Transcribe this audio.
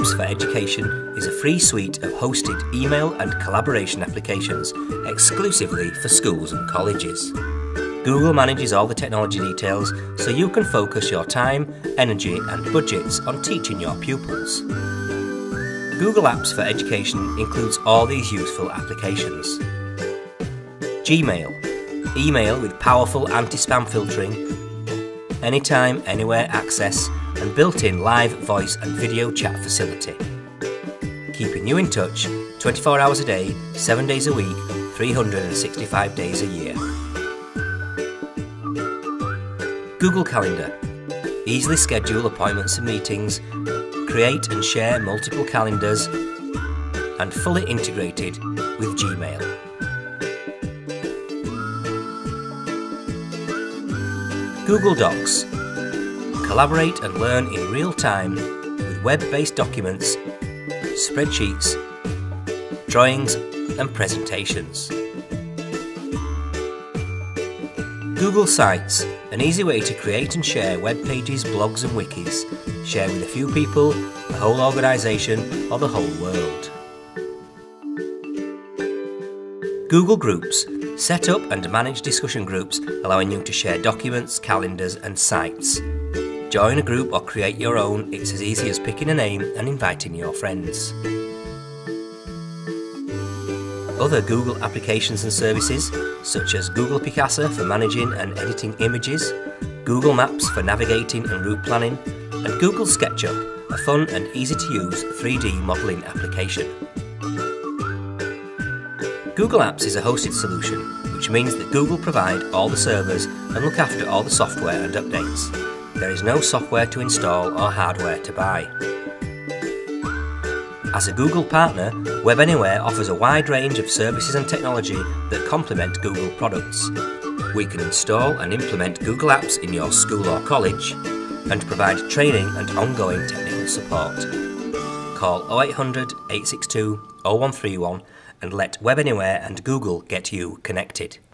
Apps for Education is a free suite of hosted email and collaboration applications exclusively for schools and colleges. Google manages all the technology details so you can focus your time, energy and budgets on teaching your pupils. Google Apps for Education includes all these useful applications. Gmail, email with powerful anti-spam filtering, anytime, anywhere access and built-in live voice and video chat facility. Keeping you in touch 24 hours a day, 7 days a week, 365 days a year. Google Calendar. Easily schedule appointments and meetings, create and share multiple calendars, and fully integrated with Gmail. Google Docs. Collaborate and learn in real time with web-based documents, spreadsheets, drawings and presentations. Google Sites, an easy way to create and share web pages, blogs and wikis, share with a few people, a whole organisation or the whole world. Google Groups, set up and manage discussion groups allowing you to share documents, calendars and sites. Join a group or create your own, it's as easy as picking a name and inviting your friends. Other Google applications and services, such as Google Picasa for managing and editing images, Google Maps for navigating and route planning, and Google SketchUp, a fun and easy-to-use 3D modelling application. Google Apps is a hosted solution, which means that Google provide all the servers and look after all the software and updates. There is no software to install or hardware to buy. As a Google partner, Web Anywhere offers a wide range of services and technology that complement Google products. We can install and implement Google Apps in your school or college and provide training and ongoing technical support. Call 0800 862 0131 and let Web Anywhere and Google get you connected.